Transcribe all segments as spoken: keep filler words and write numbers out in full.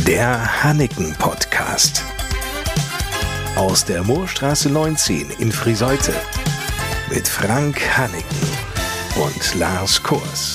Der Hanneken-Podcast. Aus der Moorstraße neunzehn in Friseute. Mit Frank Hanneken und Lars Kors.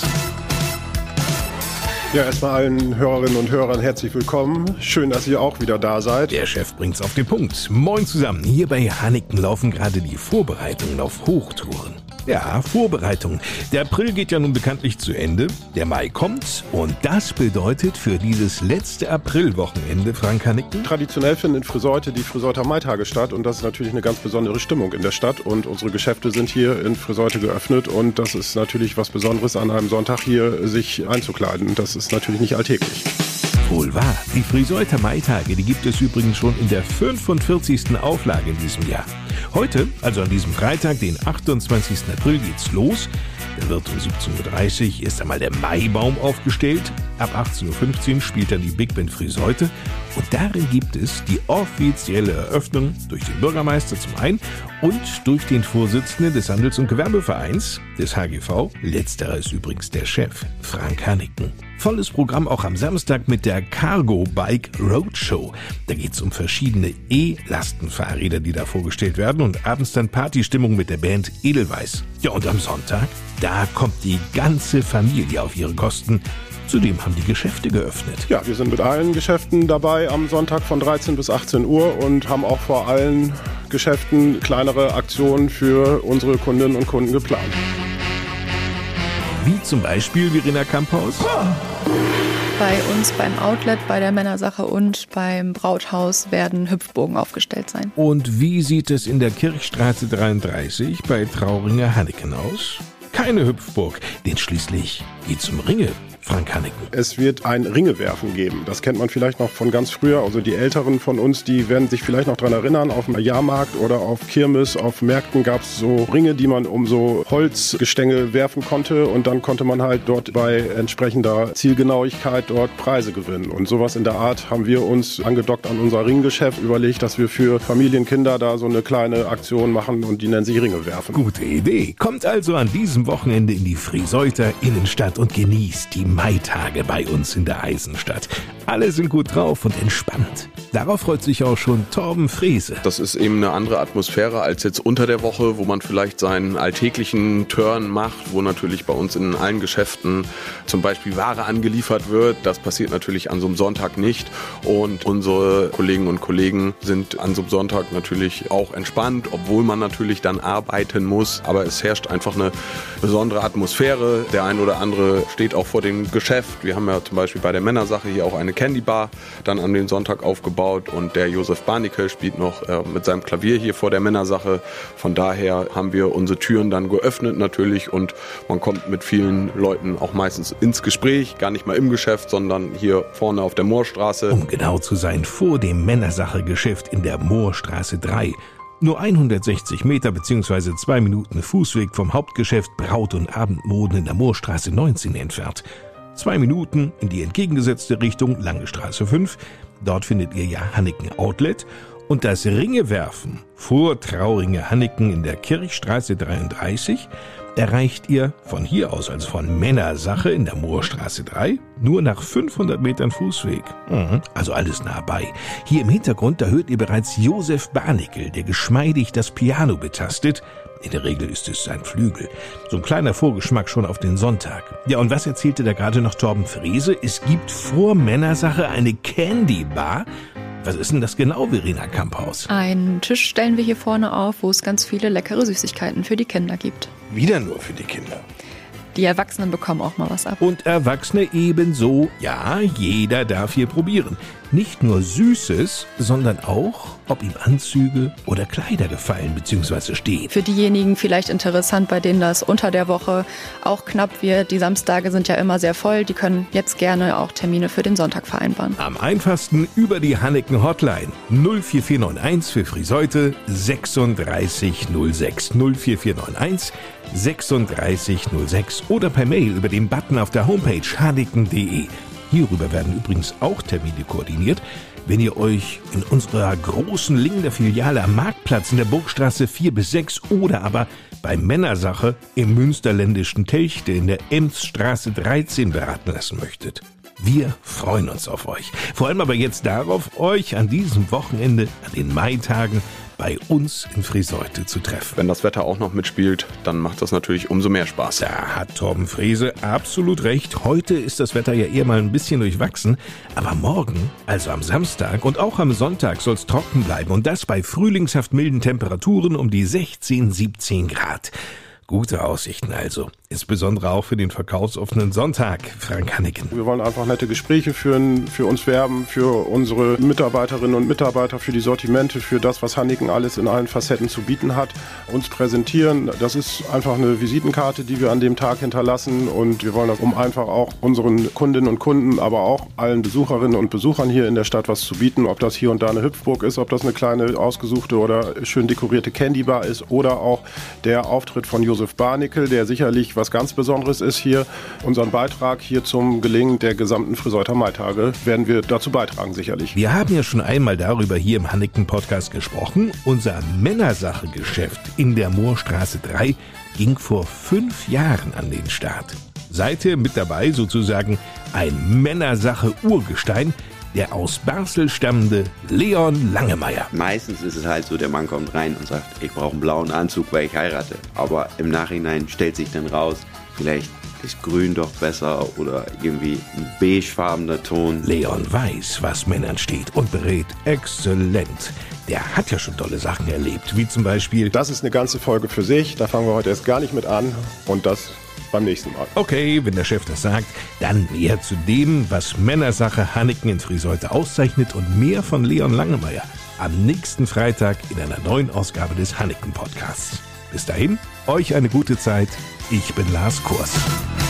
Ja, erstmal allen Hörerinnen und Hörern herzlich willkommen. Schön, dass ihr auch wieder da seid. Der Chef bringt's auf den Punkt. Moin zusammen. Hier bei Hanneken laufen gerade die Vorbereitungen auf Hochtouren. Ja, Vorbereitungen. Der April geht ja nun bekanntlich zu Ende. Der Mai kommt und das bedeutet für dieses letzte Aprilwochenende, Frank Hanneken. Traditionell finden in Friseute die Friseuter Maitage statt und das ist natürlich eine ganz besondere Stimmung in der Stadt und unsere Geschäfte sind hier in Friseute geöffnet und das ist natürlich was Besonderes, an einem Sonntag hier sich einzukleiden. Das ist natürlich nicht alltäglich. Wohl wahr. Die Friseuter Maitage, die gibt es übrigens schon in der fünfundvierzigsten Auflage in diesem Jahr. Heute, also an diesem Freitag, den achtundzwanzigsten April, geht's los. Da wird um siebzehn Uhr dreißig erst einmal der Maibaum aufgestellt. Ab achtzehn Uhr fünfzehn spielt dann die Big Band Friseute. Und darin gibt es die offizielle Eröffnung durch den Bürgermeister zum einen und durch den Vorsitzenden des Handels- und Gewerbevereins, des H G V. Letzterer ist übrigens der Chef, Frank Hanneken. Volles Programm auch am Samstag mit der Cargo Bike Roadshow. Da geht's um verschiedene E-Lastenfahrräder, die da vorgestellt werden und abends dann Partystimmung mit der Band Edelweiss. Ja, und am Sonntag, da kommt die ganze Familie auf ihre Kosten. Zudem haben die Geschäfte geöffnet. Ja, wir sind mit allen Geschäften dabei am Sonntag von dreizehn bis achtzehn Uhr und haben auch vor allen Geschäften kleinere Aktionen für unsere Kundinnen und Kunden geplant. Wie zum Beispiel Verena Kamphaus? Bei uns beim Outlet, bei der Männersache und beim Brauthaus werden Hüpfburgen aufgestellt sein. Und wie sieht es in der Kirchstraße dreiunddreißig bei Trauringer Hanneken aus? Keine Hüpfburg, denn schließlich geht's um Ringe. Frank Hanneken. Es wird ein Ringewerfen geben. Das kennt man vielleicht noch von ganz früher. Also die Älteren von uns, die werden sich vielleicht noch daran erinnern. Auf dem Jahrmarkt oder auf Kirmes, auf Märkten gab es so Ringe, die man um so Holzgestänge werfen konnte. Und dann konnte man halt dort bei entsprechender Zielgenauigkeit dort Preise gewinnen. Und sowas in der Art haben wir uns angedockt an unser Ringgeschäft überlegt, dass wir für Familienkinder da so eine kleine Aktion machen und die nennen sich Ringe werfen. Gute Idee. Kommt also an diesem Wochenende in die Friseuter Innenstadt und genießt die Maitage bei uns in der Eisenstadt. Alle sind gut drauf und entspannt. Darauf freut sich auch schon Torben Frese. Das ist eben eine andere Atmosphäre als jetzt unter der Woche, wo man vielleicht seinen alltäglichen Turn macht, wo natürlich bei uns in allen Geschäften zum Beispiel Ware angeliefert wird. Das passiert natürlich an so einem Sonntag nicht. Und unsere Kolleginnen und Kollegen sind an so einem Sonntag natürlich auch entspannt, obwohl man natürlich dann arbeiten muss. Aber es herrscht einfach eine besondere Atmosphäre. Der ein oder andere steht auch vor dem Geschäft. Wir haben ja zum Beispiel bei der Männersache hier auch eine Candy Bar dann an den Sonntag aufgebaut und der Josef Barnicke spielt noch äh, mit seinem Klavier hier vor der Männersache. Von daher haben wir unsere Türen dann geöffnet natürlich und man kommt mit vielen Leuten auch meistens ins Gespräch, gar nicht mal im Geschäft, sondern hier vorne auf der Moorstraße. Um genau zu sein, vor dem Männersache-Geschäft in der Moorstraße drei. Nur hundertsechzig Meter bzw. zwei Minuten Fußweg vom Hauptgeschäft Braut- und Abendmoden in der Moorstraße neunzehn entfernt. Zwei Minuten in die entgegengesetzte Richtung, Lange Straße fünf. Dort findet ihr ja Hanneken Outlet. Und das Ringewerfen vor Trauringer Hanneken in der Kirchstraße dreiunddreißig erreicht ihr von hier aus, also von Männersache in der Moorstraße drei, nur nach fünfhundert Metern Fußweg. Mhm. Also alles nah bei. Hier im Hintergrund, da hört ihr bereits Josef Barnickel, der geschmeidig das Piano betastet. In der Regel ist es sein Flügel. So ein kleiner Vorgeschmack schon auf den Sonntag. Ja, und was erzählte da gerade noch Torben Frese? Es gibt vor Männersache eine Candy Bar. Was ist denn das genau, Verena Kamphaus? Einen Tisch stellen wir hier vorne auf, wo es ganz viele leckere Süßigkeiten für die Kinder gibt. Wieder nur für die Kinder. Die Erwachsenen bekommen auch mal was ab. Und Erwachsene ebenso. Ja, jeder darf hier probieren. Nicht nur Süßes, sondern auch, ob ihm Anzüge oder Kleider gefallen bzw. stehen. Für diejenigen vielleicht interessant, bei denen das unter der Woche auch knapp wird. Die Samstage sind ja immer sehr voll. Die können jetzt gerne auch Termine für den Sonntag vereinbaren. Am einfachsten über die Hanneken Hotline null vier vier neun eins für Friseute sechsunddreißig null sechs null vier vier neun eins sechsunddreißig null sechs oder per Mail über den Button auf der Homepage hanneken punkt de. Hierüber werden übrigens auch Termine koordiniert. Wenn ihr euch in unserer großen Lingner Filiale am Marktplatz in der Burgstraße vier bis sechs oder aber bei Männersache im münsterländischen Telchte in der Emsstraße dreizehn beraten lassen möchtet. Wir freuen uns auf euch. Vor allem aber jetzt darauf, euch an diesem Wochenende, an den Maitagen, bei uns in Friseute zu treffen. Wenn das Wetter auch noch mitspielt, dann macht das natürlich umso mehr Spaß. Da hat Torben Frese absolut recht. Heute ist das Wetter ja eher mal ein bisschen durchwachsen. Aber morgen, also am Samstag und auch am Sonntag, soll es trocken bleiben. Und das bei frühlingshaft milden Temperaturen um die sechzehn, siebzehn Grad. Gute Aussichten also, insbesondere auch für den verkaufsoffenen Sonntag, Frank Hanneken. Wir wollen einfach nette Gespräche führen, für uns werben, für unsere Mitarbeiterinnen und Mitarbeiter, für die Sortimente, für das, was Hanneken alles in allen Facetten zu bieten hat, uns präsentieren. Das ist einfach eine Visitenkarte, die wir an dem Tag hinterlassen und wir wollen das, um einfach auch unseren Kundinnen und Kunden, aber auch allen Besucherinnen und Besuchern hier in der Stadt was zu bieten, ob das hier und da eine Hüpfburg ist, ob das eine kleine ausgesuchte oder schön dekorierte Candybar ist oder auch der Auftritt von Josef Barnickel, der sicherlich was ganz Besonderes ist hier. Unseren Beitrag hier zum Gelingen der gesamten Friseuter Maitage werden wir dazu beitragen, sicherlich. Wir haben ja schon einmal darüber hier im Hanneken-Podcast gesprochen. Unser Männersache-Geschäft in der Moorstraße drei ging vor fünf Jahren an den Start. Seither mit dabei sozusagen ein Männersache-Urgestein, der aus Basel stammende Leon Langemeier. Meistens ist es halt so, der Mann kommt rein und sagt, ich brauche einen blauen Anzug, weil ich heirate. Aber im Nachhinein stellt sich dann raus, vielleicht ist grün doch besser oder irgendwie ein beigefarbener Ton. Leon weiß, was Männern steht und berät exzellent. Der hat ja schon tolle Sachen erlebt, wie zum Beispiel... Das ist eine ganze Folge für sich, da fangen wir heute erst gar nicht mit an und das beim nächsten Mal. Okay, wenn der Chef das sagt, dann mehr zu dem, was Männersache Hanneken in Friseute auszeichnet und mehr von Leon Langemeier am nächsten Freitag in einer neuen Ausgabe des Hanneken-Podcasts. Bis dahin, euch eine gute Zeit. Ich bin Lars Kurs.